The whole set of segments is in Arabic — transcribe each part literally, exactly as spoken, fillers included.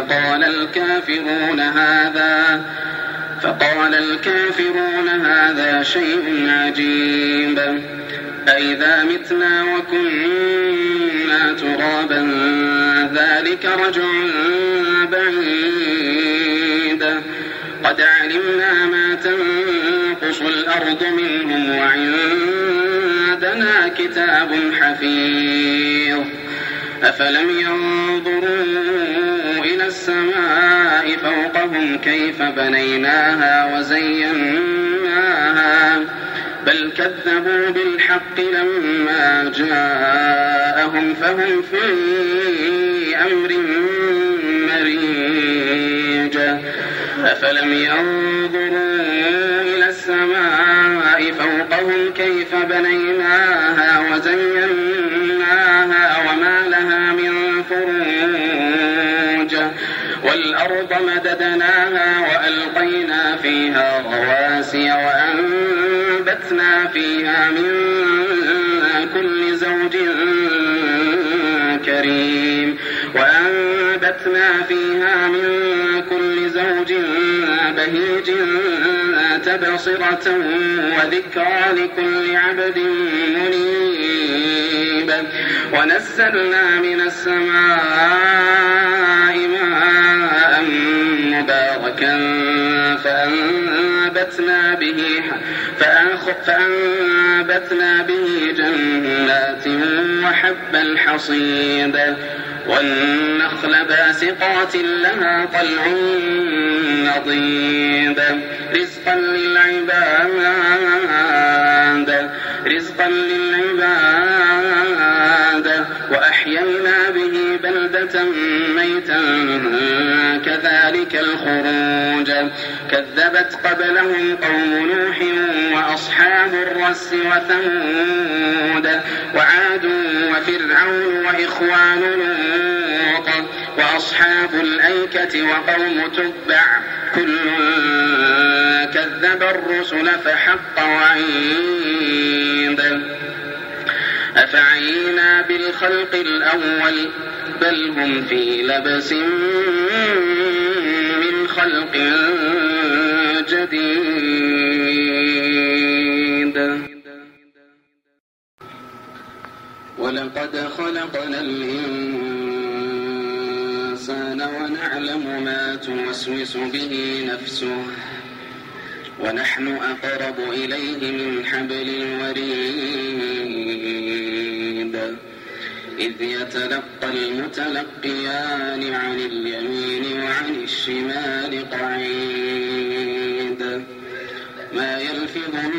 فقال الكافرون هذا فقال الكافرون هذا شيء عجيب أإذا متنا وكنا ترابا ذلك رجع بعيد قد علمنا ما تنقص الأرض منهم وعندنا كتاب حفيظ أفلم ينظروا إلى السماء فوقهم كيف بنيناها وزيناها بل كذبوا بالحق لما جاءهم فهم في أمر مريج أفلم ينظروا إلى السماء فوقهم كيف بنيناها وزيناها وما لها من فروج والأرض مددناها وألقينا فيها رواسي وأنبتنا فيها من كل زوج كريم وأنبتنا فيها من كل زوج بهيج تبصرة وذكرى لكل عبد منيب ونزلنا من السماء ماء مباركا فأنبتنا به فأنبتنا به جنات وحب الحصيد والنخل باسقات لها طلع نضيد رزقا للعباد رزقا للعباد وأحيينا به بلدة ميتا كذلك الخروج كذبت قبلهم قوم نوح وأصحاب الرس وثمود وعاد وفرعون وإخوان لوط وأصحاب الأيكة وقوم تبع كل كذب الرسل فحق وعيد أفعينا بالخلق الأول بل هم في لبس من خلق جديد ولقد خلقنا الإنسان ونعلم ما توسوس به نفسه ونحن أقرب إليه من حبل الوريد إذ يتلقى المتلقيان عن اليمين وعن الشمال قعيد ما يلفظ من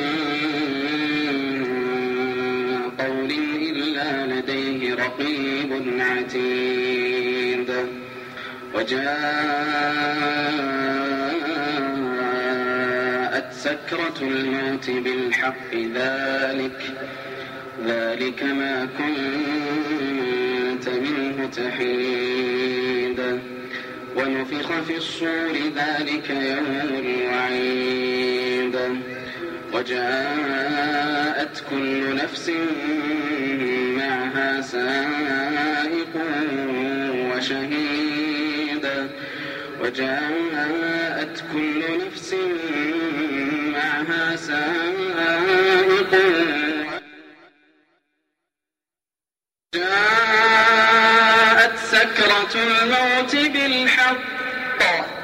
قول إلا لديه رقيب عتيد وجاءت سكرة الموت بالحق ذلك ذلك ما كنت منه تحيد ونفخ في الصور ذلك يوم الوعيد وجاءت كل نفس معها سائق وشهيد وجاءت كل نفس معها سائق جاءت سكرة الموت بالحق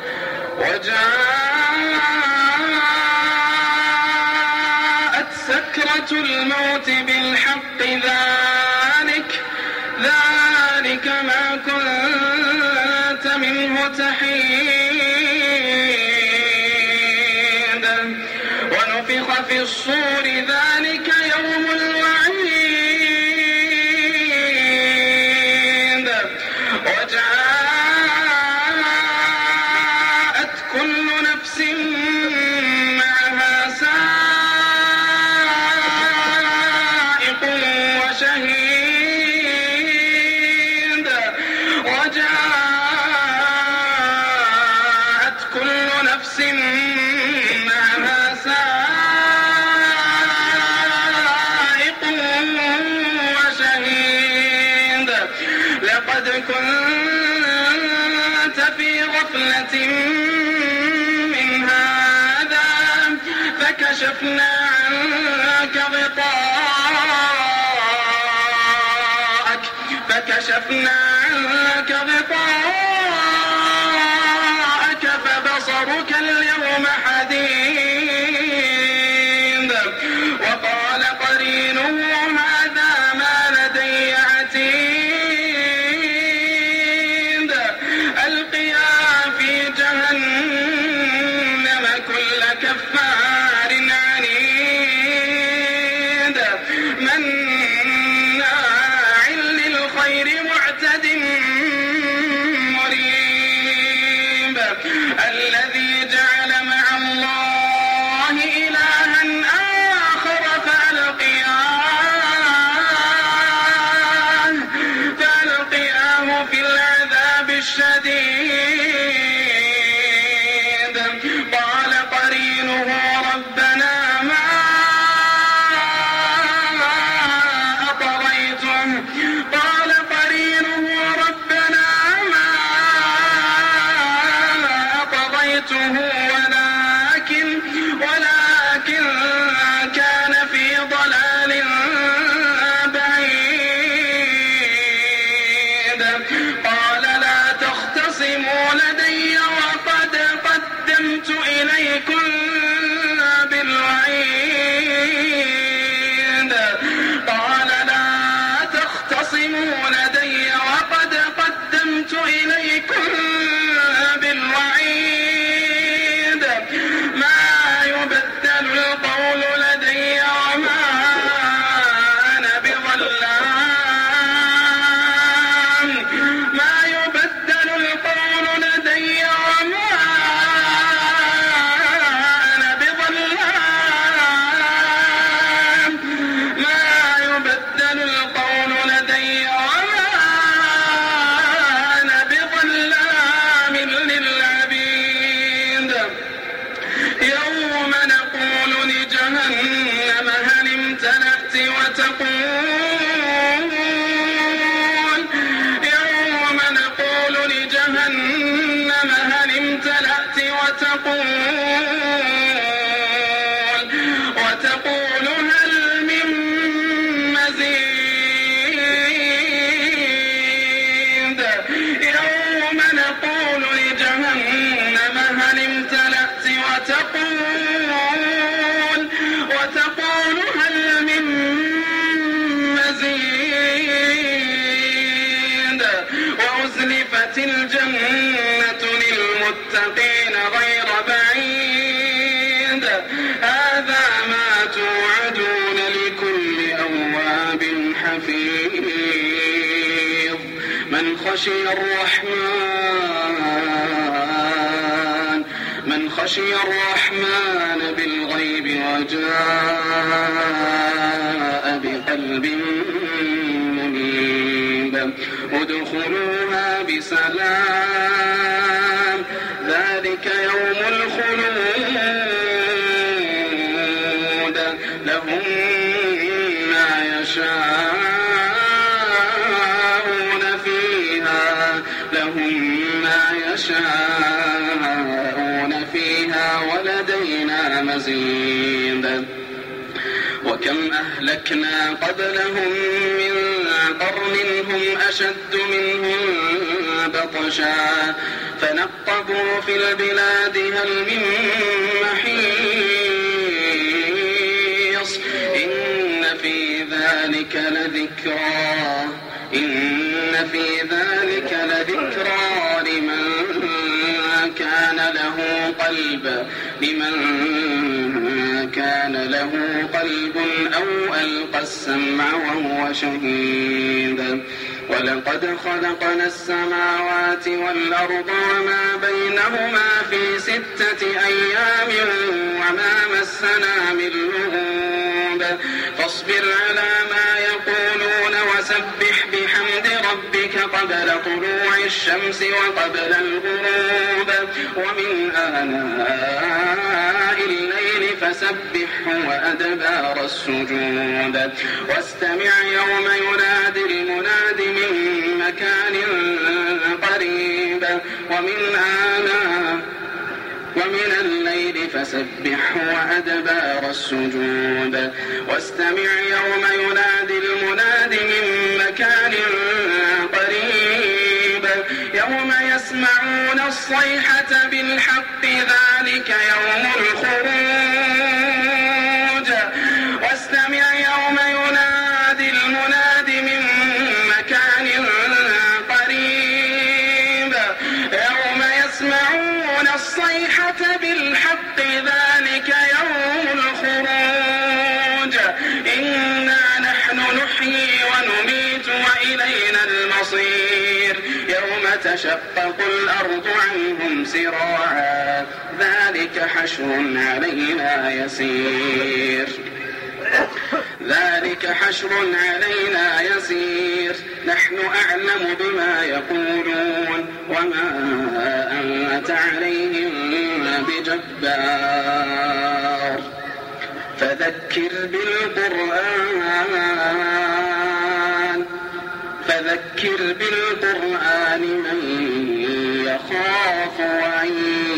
وجاءت سكرة الموت بالحق ذلك ذلك ما كنت منه تحيد ونفخ في الصور ذلك يوم الوعيد وجاءت كل نفس معها سائق وشهيد وجاءت كل نفس معها سائق وشهيد لقد كنت آية من هذا فكشفنا عنك غطاءك فكشفنا عنك غطاءك فبصرك اليوم حديد. وقال قرينه هذا ما لدي عتيد. ألقيا في جهنم كل كفار عنيد مناع للخير معتد مريب. الذي جعل مع الله إلها آخر فألقياه فألقياه في العذاب الشديد. قال قرينه ربنا ما أطغيته قال قرينه ربنا ما أطغيته ولكن ولكن كان في ضلال بعيد. قال لا تختصموا لدي وقد قدمت إليكم بالوعيد. قال لا تختصموا لدي وقد قدمت إليكم بالوعيد. ما يبدل القول لدي وما أنا بظلام ما يبدل القول لدي وما أنا بظلام ما يبدل القول لدي وما أنا بظلام للعبيد. يوم نقول لجهنم هل امتلأت وتقول يوم نقول لجهنم هل امتلأت وتقول وتقول هل من مزيد. يوم نقول لجهنم هل امتلأت وتقول وتقول هل من مزيد. وأزلفت الجنة للمتقين غير بعيد. هذا ما توعدون لكل أواب حفيظ. من خشي الرحمن من خشي الرحمن بالغيب وجاء بقلب منيب. ادخلوها بسلام ذلك يوم الخلود. لهم ما يشاءون فيها لهم ما يشاءون فيها ولدينا مزيد. وكم أهلكنا قبلهم من قرن هم أشد منهم بطشا فنقبوا في البلاد هل من محيص. إن في ذلك لذكرى إن في ذلك لذكرى لمن كان له قلب لمن كان له قلب أو ألقى السمع وهو شهيد. ولقد خلقنا السماوات والأرض وما بينهما في ستة أيام وما مسنا من لغوب. فاصبر على ما يقولون وسبح بحمد ربك قبل طلوع الشمس وقبل الغروب ومن آناء الليل فسبحه وأدبار السجود. واستمع يوم ينادي المناد من مكان قريب ومن آناء فسبحه وأدبار السجود واستمع يوم ينادي المناد من مكان قريب يوم يسمعون الصيحة بالحق ذلك يوم الخروج واستمع يوم ينادي المناد من مكان قريب يوم يسمعون الصيحة بالحق ذلك يوم الخروج إنا نحن نحيي ونميت وإلينا المصير يوم تشقق الأرض عنهم سراعا ذلك حشر علينا يسير ذلك حشر علينا يسير نحن أعلم بما يقولون وما أنت عليهم بجبار فذكر بالقرآن فذكر بالقرآن من يخاف وعيد